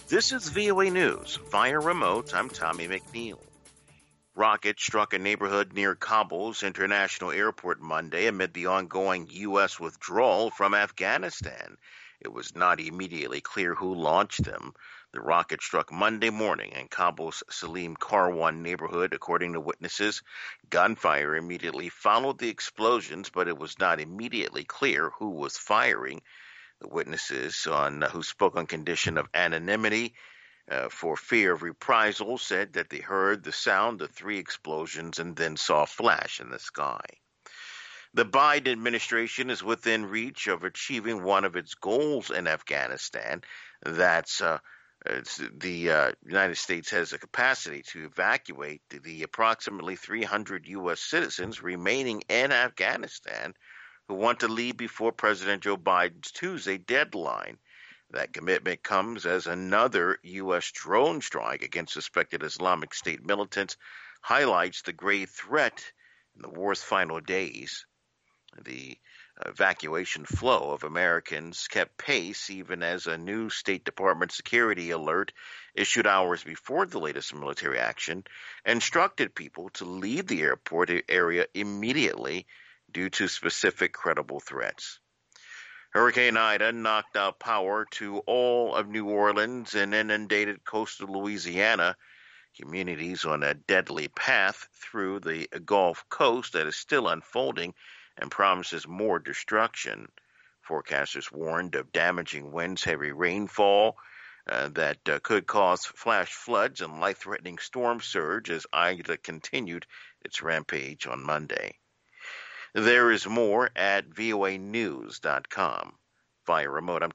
This is VOA News. Via remote, I'm Tommy McNeil. Rocket struck a neighborhood near Kabul's international airport Monday amid the ongoing U.S. withdrawal from Afghanistan. It was not immediately clear who launched them. The rocket struck Monday morning in Kabul's Salim Karwan neighborhood, according to witnesses. Gunfire immediately followed the explosions, but it was not immediately clear who was firing. The witnesses who spoke on condition of anonymity for fear of reprisal said that they heard the sound of three explosions and then saw a flash in the sky. The Biden administration is within reach of achieving one of its goals in Afghanistan. That's the United States has a capacity to evacuate the approximately 300 U.S. citizens remaining in Afghanistan who want to leave before President Joe Biden's Tuesday deadline. That commitment comes as another U.S. drone strike against suspected Islamic State militants highlights the grave threat in the war's final days. The evacuation flow of Americans kept pace even as a new State Department security alert issued hours before the latest military action instructed people to leave the airport area immediately due to specific credible threats. Hurricane Ida knocked out power to all of New Orleans and inundated coastal Louisiana, communities on a deadly path through the Gulf Coast that is still unfolding and promises more destruction. Forecasters warned of damaging winds, heavy rainfall that could cause flash floods and life-threatening storm surge as Ida continued its rampage on Monday. There is more at voanews.com. Via remote, I'm